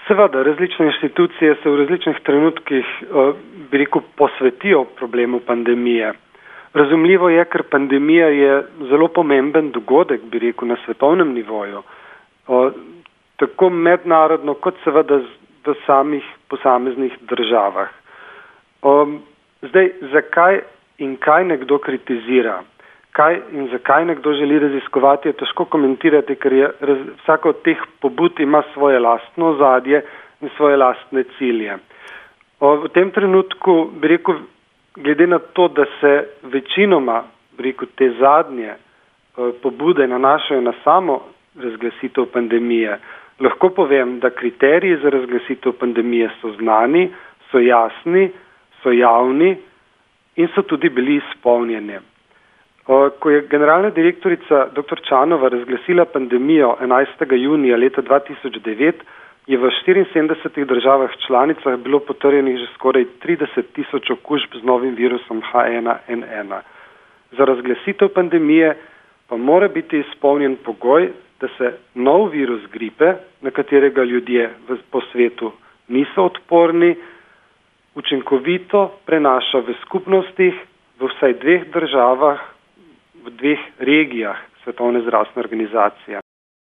Seveda, različne inštitucije se v različnih trenutkih, posvetijo problemu pandemije. Razumljivo je, ker pandemija je zelo pomemben dogodek, na svetovnem nivoju, tako mednarodno kot seveda v samih posameznih državah. Zdaj, zakaj in kaj nekdo kritizira, kaj in zakaj nekdo želi raziskovati, je težko komentirati, ker vsaka od teh pobud ima svoje lastno ozadje in svoje lastne cilje. V tem trenutku, glede na to, da se večinoma, te zadnje pobude nanašajo na samo razglasitev pandemije, lahko povem, da kriteriji za razglasitev pandemije so znani, so jasni, so javni in so tudi bili izpolnjeni. Ko je generalna direktorica dr. Čanova razglasila pandemijo 11. junija leta 2009, je v 74 državah članicah bilo potrjenih že skoraj 30.000 okužb z novim virusom H1N1. Za razglasitev pandemije pa mora biti izpolnjen pogoj, da se nov virus gripe, na katerega ljudje po svetu niso odporni, učinkovito prenaša v skupnostih v vsaj 2 državah, v 2 regijah Svetovne zdravstvene organizacije.